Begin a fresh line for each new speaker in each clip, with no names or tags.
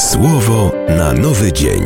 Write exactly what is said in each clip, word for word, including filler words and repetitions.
Słowo na nowy dzień.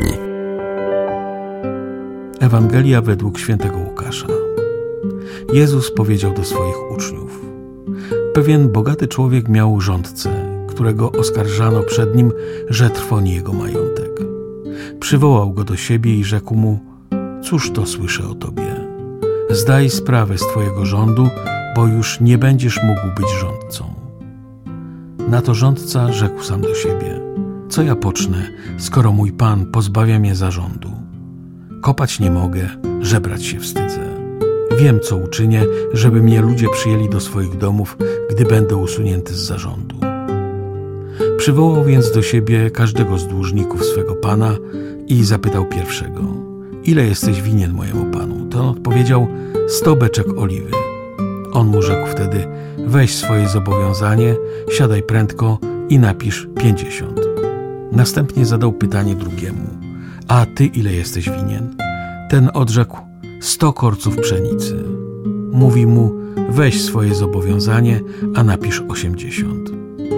Ewangelia według świętego Łukasza. Jezus powiedział do swoich uczniów: Pewien bogaty człowiek miał rządcę, którego oskarżano przed nim, że trwoni jego majątek. Przywołał go do siebie i rzekł mu: Cóż to słyszę o tobie? Zdaj sprawę z twojego rządu, bo już nie będziesz mógł być rządcą. Na to rządca rzekł sam do siebie: Co ja pocznę, skoro mój Pan pozbawia mnie zarządu? Kopać nie mogę, żebrać się wstydzę. Wiem, co uczynię, żeby mnie ludzie przyjęli do swoich domów, gdy będę usunięty z zarządu. Przywołał więc do siebie każdego z dłużników swego Pana i zapytał pierwszego: Ile jesteś winien mojemu Panu? To on odpowiedział: sto beczek oliwy. On mu rzekł wtedy: Weź swoje zobowiązanie, siadaj prędko i napisz pięćdziesiąt. Następnie zadał pytanie drugiemu: A ty ile jesteś winien? Ten odrzekł: sto korców pszenicy. Mówi mu: Weź swoje zobowiązanie, a napisz osiemdziesiąt.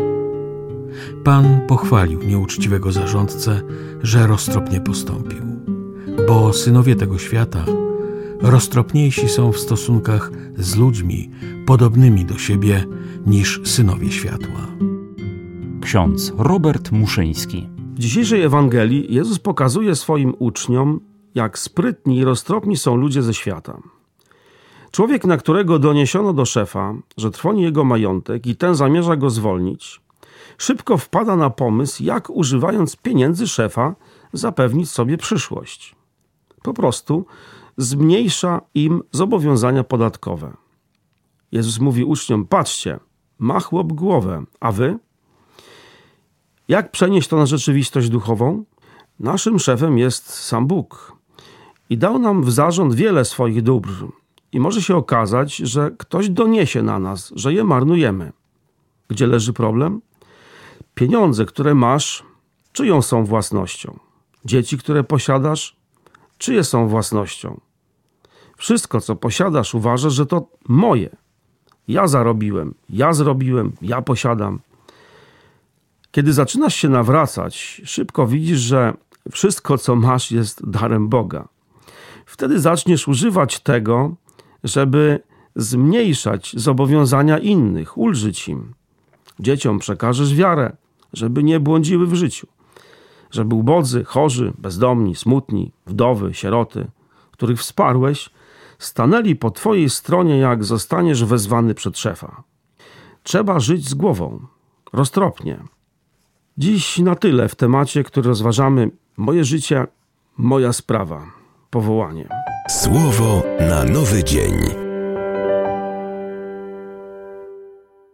Pan pochwalił nieuczciwego zarządcę, że roztropnie postąpił, bo synowie tego świata roztropniejsi są w stosunkach z ludźmi podobnymi do siebie niż synowie światła.
Ksiądz Robert Muszyński.
W dzisiejszej Ewangelii Jezus pokazuje swoim uczniom, jak sprytni i roztropni są ludzie ze świata. Człowiek, na którego doniesiono do szefa, że trwoni jego majątek i ten zamierza go zwolnić, szybko wpada na pomysł, jak używając pieniędzy szefa zapewnić sobie przyszłość. Po prostu zmniejsza im zobowiązania podatkowe. Jezus mówi uczniom: Patrzcie, ma chłop głowę, a wy? Jak przenieść to na rzeczywistość duchową? Naszym szefem jest sam Bóg i dał nam w zarząd wiele swoich dóbr i może się okazać, że ktoś doniesie na nas, że je marnujemy. Gdzie leży problem? Pieniądze, które masz, czyją są własnością? Dzieci, które posiadasz, czyje są własnością? Wszystko, co posiadasz, uważasz, że to moje. Ja zarobiłem, ja zrobiłem, ja posiadam. Kiedy zaczynasz się nawracać, szybko widzisz, że wszystko, co masz, jest darem Boga. Wtedy zaczniesz używać tego, żeby zmniejszać zobowiązania innych, ulżyć im. Dzieciom przekażesz wiarę, żeby nie błądziły w życiu. Żeby ubodzy, chorzy, bezdomni, smutni, wdowy, sieroty, których wsparłeś, stanęli po twojej stronie, jak zostaniesz wezwany przed szefa. Trzeba żyć z głową, roztropnie. Dziś na tyle w temacie, który rozważamy: moje życie, moja sprawa, powołanie.
Słowo na nowy dzień.